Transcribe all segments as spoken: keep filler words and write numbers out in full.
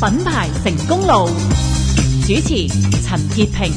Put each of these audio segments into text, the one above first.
品牌成功路，主持陳潔平。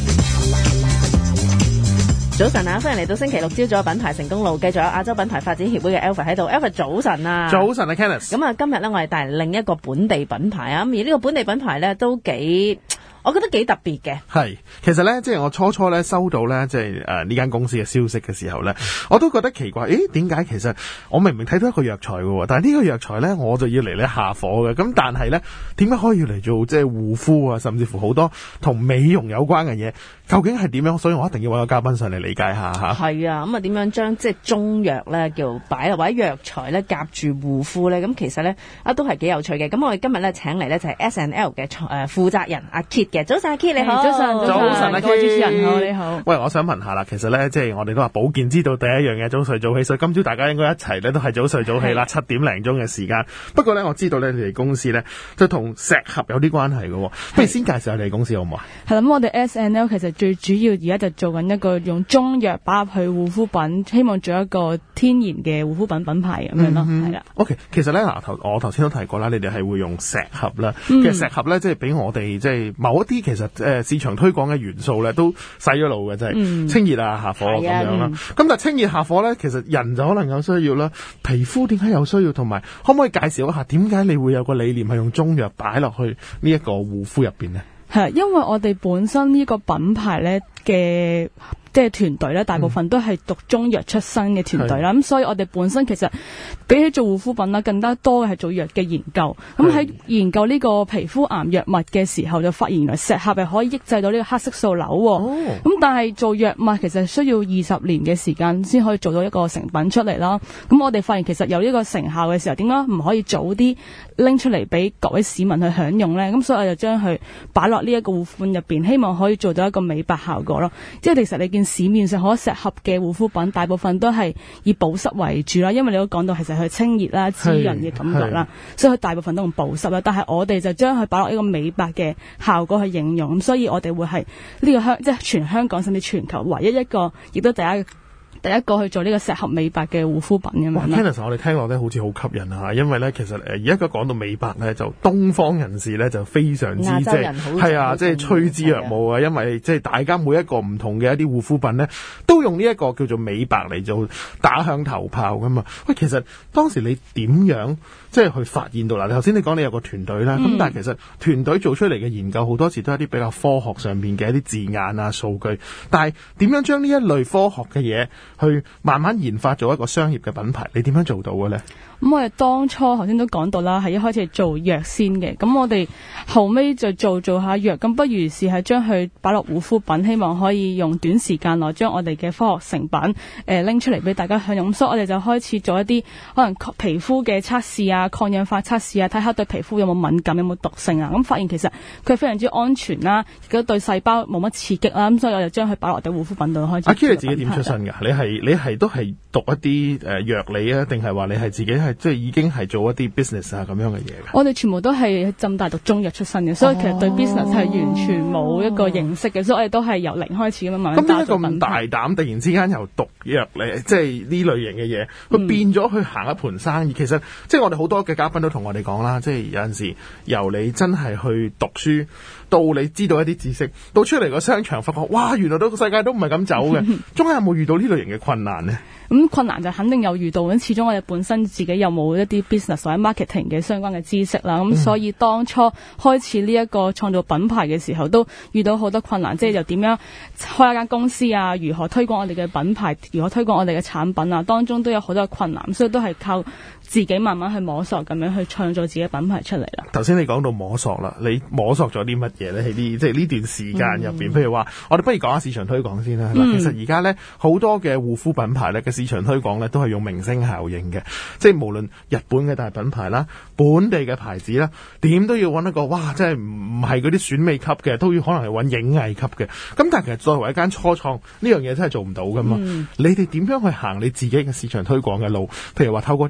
早晨啊，歡迎嚟到星期六朝早品牌成功路，繼續有亞洲品牌發展協會嘅 Alfred 喺度。Alfred 早晨啊， 早晨啊 Kenneth。 咁啊，今日咧我哋帶嚟另一個本地品牌啊，咁而呢個本地品牌咧都幾。我覺得幾特別嘅。 係，其實咧，即係我初初咧收到咧，即係誒呢間公司嘅消息嘅時候咧，我都覺得奇怪。誒，點解其實我明明睇到一個藥材嘅，但係呢個藥材咧，我就要嚟咧下火嘅。咁但係咧，點解可以嚟做即係護膚啊，甚至乎好多同美容有關嘅嘢？究竟係點樣？所以我一定要揾個嘉賓上嚟理解下吓。 係啊，咁啊點樣將即係中藥咧叫擺落或者藥材咧夾住護膚咧？咁其實咧啊都係幾有趣嘅。咁我哋今日咧請嚟咧就係 S and L 嘅誒負責人阿 Kit 嘅。早晨阿 Kit 你好。 早晨， 早晨啊 Kit。 各位主持人好，你好。 喂，我想問下啦，其實咧即係我哋都話保健之道第一樣嘢早睡早起，所以今朝大家應該一齊咧都係早睡早起啦，七點零鐘嘅時間。不過咧我知道咧你哋公司咧就同石斛有啲關係嘅，不如先介紹下你哋公司好唔好啊？ 係咁，我哋 S and L 其實最主要而家就做緊一個用中藥擺入去護膚品，希望做一個天然嘅護膚品品牌咁樣咯，係啦。 OK， 其實咧嗱，頭我頭先都提過啦，你哋係會用石斛啦。嗯、其實石斛咧，即係俾我哋即係某一啲其實誒市場推廣嘅元素咧，都洗咗腦嘅，即係、嗯、清熱啊、下火咁樣啦。咁、嗯、但係清熱下火咧，其實人就可能有需要啦。皮膚點解有需要？同埋可唔可以介紹一下點解你會有個理念係用中藥擺落去呢一個護膚入邊呢？ 係，因為我哋本身呢個品牌咧嘅即係團隊咧，大部分都係讀中藥出身嘅團隊啦。咁、嗯、所以我哋本身其實比起做護膚品啦，更加多嘅係做藥嘅研究。咁喺研究呢個皮膚癌藥物嘅時候，就發現原來石斛係可以抑制到呢個黑色素瘤。咁、哦、但係做藥物其實需要二十年嘅時間先可以做到一個成品出嚟啦。咁我哋發現其實有呢個成效嘅時候，點解唔可以早啲拎出嚟俾各位市民去享用咧？咁所以我就將佢擺落呢一個護膚品入邊，希望可以做到一個美白效果咯。即係其實你見市面上好多石斛嘅護膚品，大部分都係以保濕為主啦，因為你都講到其實佢清熱啦、滋潤嘅感覺啦，所以佢大部分都用保濕啦。但係我哋就將佢擺落一個美白嘅效果去應用，咁所以我哋會係呢個香即係全香港甚至全球唯一一個，亦都第一第一個去做呢個石斛美白嘅護膚品咁樣。 Kenneth，我哋聽落咧好似好吸引啊！因為咧其實誒而家佢講到美白咧，就東方人士咧就非常之即係係啊，即係趨之若鶩啊！因為即係大家每一個唔同嘅一啲護膚品咧，都用呢一個叫做美白嚟做打響頭炮噶嘛。喂，其實當時你點樣即係去發現到啦？頭先你講你有個團隊啦，咁、嗯、但係其實團隊做出嚟嘅研究好多時都係一啲比較科學上面嘅一啲字眼啊、數據，但係點樣將呢一類科學嘅嘢去慢慢研發做一個商業嘅品牌，你點樣做到嘅咧？ 咁我哋當初頭先都講到啦，係一開始係做藥先嘅，咁我哋後尾就做做下藥，咁不如試係將佢擺落護膚品，希望可以用短時間內將我哋嘅科學成品誒拎、呃、出嚟俾大家享用。咁所以我哋就開始做一啲可能皮膚嘅測試啊、抗氧化測試啊，睇下對皮膚有冇敏感、有冇毒性啊。咁發現其實佢非常之安全啦，亦都對細胞冇乜刺激啦。咁所以我就將佢擺落啲護膚品度開始。阿 Kit 你自己點出身㗎？你係你係都係讀一啲誒藥理啊，定係話你係自己係即係已經係做一啲 business 啊咁樣嘅嘢嘅？ 我哋全部都係浸大讀中藥出身嘅，所以其實對 business 係完全冇一個認識嘅，所以我哋都係由零開始咁樣慢慢打造品牌。咁點解咁大膽突然之間由讀藥理，即係呢類型嘅嘢，佢變咗去行一盤生意？嗯、其實即係我哋好多嘅嘉賓都同我哋講啦，即係有陣時由你真係去讀書，到你知道一啲知識，到出嚟個商場發覺，哇！原來到個世界都唔係咁走嘅。中間有冇遇到呢類型嘅困難呢？咁、嗯、困難就肯定有遇到，咁始終我哋本身自己有冇一啲 business 或者 marketing 嘅相關嘅知識啦，咁、嗯、所以當初開始呢一個創造品牌嘅時候，都遇到好多困難，即係又點樣開一間公司啊，如何推廣我哋嘅品牌，如何推廣我哋嘅產品啊，當中都有好多困難，所以都係靠自己慢慢去摸索，咁樣去創造自己嘅品牌出嚟啦。 頭先你講到摸索啦，你摸索咗啲乜嘢咧？喺啲即係呢段時間入邊，譬、嗯、如話，我哋不如講下市場推廣先啦。嗯、其實而家咧好多嘅護膚品牌咧嘅市場推廣咧都係用明星效應嘅，即係無論日本嘅大品牌啦、本地嘅牌子啦，點都要揾一個哇，即係唔係嗰啲選美級嘅，都要可能係揾影藝級嘅。咁但係其實作為一間初創，呢樣嘢真係做唔到噶嘛。嗯、你哋點樣去行你自己嘅市場推廣嘅路？譬如話透過啲咩途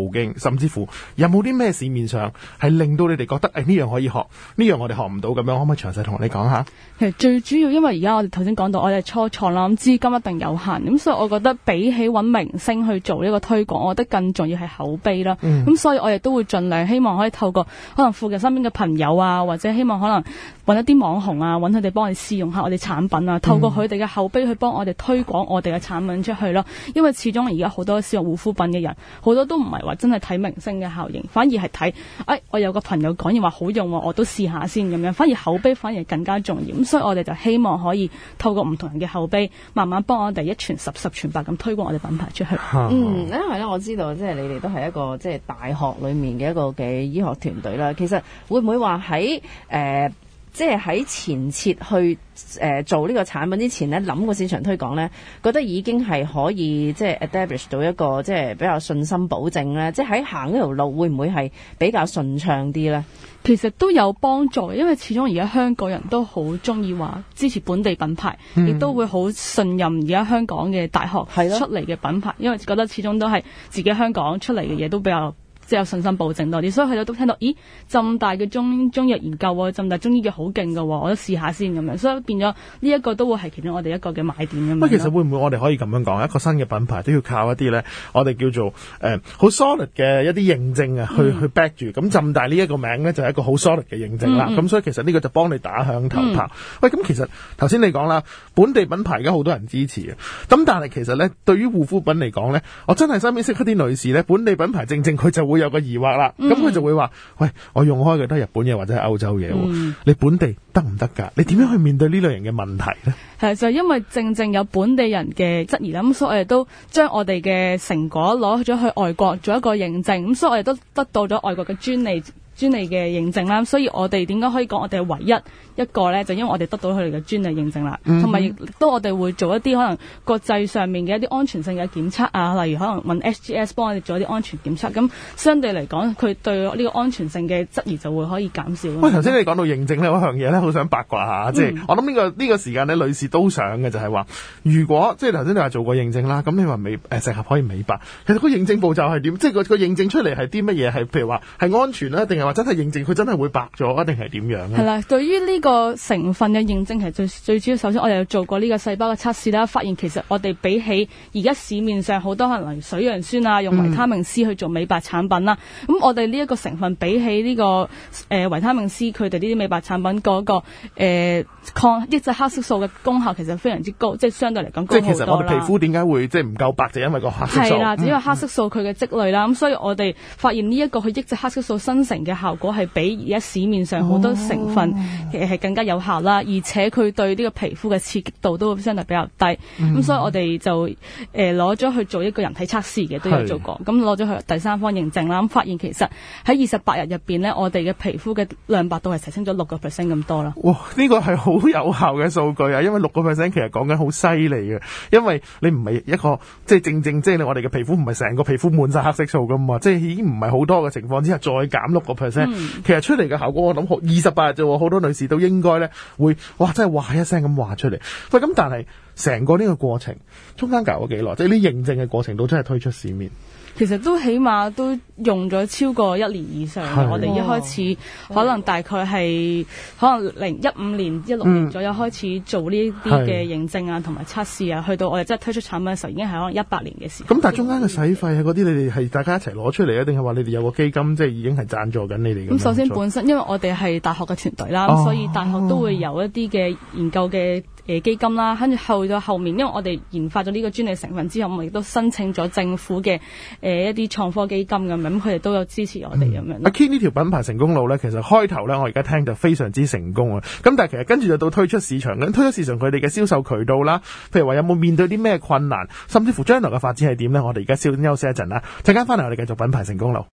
途徑，甚至乎有冇啲咩市面上係令到你哋覺得誒呢、哎、樣可以學，呢樣我哋學唔到咁樣，可唔可以詳細同你講下？ 其實最主要因為而家我哋頭先講到我哋初創啦，咁資金一定有限，咁所以我覺得比起揾明星去做呢個推廣，我覺得更重要係口碑啦。咁、嗯、所以我哋都會盡量希望可以透過可能附近身邊嘅朋友啊，或者希望可能揾一啲網紅啊，揾佢哋幫我哋試用下我哋產品啊，透過佢哋嘅口碑去幫我哋推廣我哋嘅產品出去咯。因為始終而家好多使用護膚品嘅人，好多都唔係話真係睇明星嘅效應，反而係睇，誒我有個朋友講完話好用，我都試下先咁樣，反而口碑反而更加重要。咁所以我哋就希望可以透過唔同人嘅口碑，慢慢幫我哋一傳十，十傳百咁推廣我哋品牌出去。 嗯，因為咧我知道即係你哋都係一個即係大學裏面嘅一個嘅醫學團隊啦。其實會唔會話喺誒即係喺前設去誒、呃、做呢個產品之前咧，諗個市場推廣咧，覺得已經係可以即係 establish 到一個即係比較信心保證咧，即係喺行呢條路會唔會係比較順暢啲咧？ 其實都有幫助，因為始終而家香港人都好中意話支持本地品牌，亦、嗯、都會好信任而家香港嘅大學出嚟嘅品牌，因為覺得始終都係自己香港出嚟嘅嘢都比較即係有信心保證多啲，所以佢哋都聽到，咦，浸大嘅中中藥研究喎，浸大中醫藥好勁㗎喎，我都試下先咁樣，所以變咗呢一個都會係其中我哋一個嘅賣點咁樣。 不過其實會唔會我哋可以咁樣講，一個新嘅品牌都要靠一啲咧，我哋叫做誒好、呃、solid 嘅一啲認證啊，去、嗯、去 back 住。咁浸大呢一個名咧就係一個好 solid 嘅認證啦。咁、嗯嗯、所以其實呢個就幫你打響頭炮。嗯、喂，咁其實頭先你講啦，本地品牌而家好多人支持啊。咁但係其實咧，對於護膚品嚟講咧，我真係身邊識一啲女士咧，本地品牌正正佢就會有個疑惑啦。咁佢、嗯、就會話，喂，我用開嘅都係日本嘢或者係歐洲嘢，嗯、你本地得唔得㗎？你點樣去面對呢類型嘅問題咧？ 係就因為正正有本地人嘅質疑啦，咁所以我哋都將我哋嘅成果攞咗去外國做一個認證，咁所以我哋都得到咗外國嘅專利專利嘅認證啦。所以我哋點解可以講我哋係唯一一個咧？就因為我哋得到佢哋嘅專利認證啦，同埋亦都我哋會做一啲可能國際上面嘅一啲安全性嘅檢測啊，例如可能問 S G S 幫我哋做一啲安全檢測，咁相對嚟講，佢對呢個安全性嘅質疑就會可以減少。 喂，頭先你講到認證呢嗰樣嘢咧，好想八卦下，即係、嗯、我諗呢、這個呢、這個時間咧，女士都想嘅就係話，如果即係頭先你話做過認證啦，咁你話美誒適合可以美白，其實個認證步驟係點？即係個個認證出嚟係啲乜嘢？係譬如話係安全啦，定係話真係認證佢真係會白咗啊？定係點樣咧？係啦，對於呢個成分嘅認證係最最主要，首先我哋有做過呢個細胞嘅測試啦，發現其實我哋比起而家市面上好多可能水楊酸啊，用維他命 C 去做美白產品啦，咁、嗯、我哋呢一個成分比起呢、這個誒維、呃、他命 C 佢哋呢啲美白產品嗰、那個誒、呃、抗抑制黑色素嘅功效其實非常之高，即係相對嚟講高好多啦。即係其實我哋皮膚點解會即係唔夠白，就因為個黑色素係啦，只因為黑色素佢嘅積累啦，咁、嗯、所以我哋發現呢一個去抑制黑色素生成嘅效果係比而家市面上好多成分其實係更加有效啦。而且佢對呢個皮膚嘅刺激度都相對比較低，咁、嗯、所以我哋就誒攞咗去做一個人體測試嘅，都有做過，咁攞咗去第三方認證啦，咁發現其實喺二十八日入邊咧，我哋嘅皮膚嘅亮白度係提升咗六個 percent 咁多啦。哇！ 呢個係好有效嘅數據啊，因為六個 percent 其實講緊好犀利嘅，因為你唔係一個即係正正即係我哋嘅皮膚唔係成個皮膚滿晒黑色素噶嘛，即係已經唔係好多嘅情況之下再減六個 percent，其實出嚟嘅效果我諗好二十八日啫，好多女士都應該咧會哇真係哇一聲咁話出嚟。喂，咁但係成個呢個過程中間隔咗幾耐？即係呢認證嘅過程都真係推出市面。 其實都起碼都用咗超過一年以上。我哋一開始可能大概係可能零一五年、一六年左右開始做呢啲嘅認證啊，同埋測試啊，去到我哋真係推出產品嘅時候，已經係可能一八年嘅事。咁但係中間嘅使費啊，嗰啲你哋係大家一齊攞出嚟啊，定係話你哋有個基金，即係已經係贊助緊你哋咁？咁首先本身因為我哋係大學嘅團隊啦，咁、哦、所以大學都會有一啲嘅研究嘅誒基金啦，跟住後咗後面，因為我哋研發咗呢個專利成分之後，我哋亦都申請咗政府嘅誒、呃、一啲創科基金咁樣，咁佢哋都有支持我哋咁樣。阿 Kit 呢條品牌成功路咧，其實開頭咧我而家聽就非常之成功啊！咁但係其實跟住就到推出市場，咁推出市場佢哋嘅銷售渠道啦，譬如話有冇面對啲咩困難，甚至乎將來嘅發展係點咧？我哋而家先休息一陣啦，陣間翻嚟我哋繼續品牌成功路。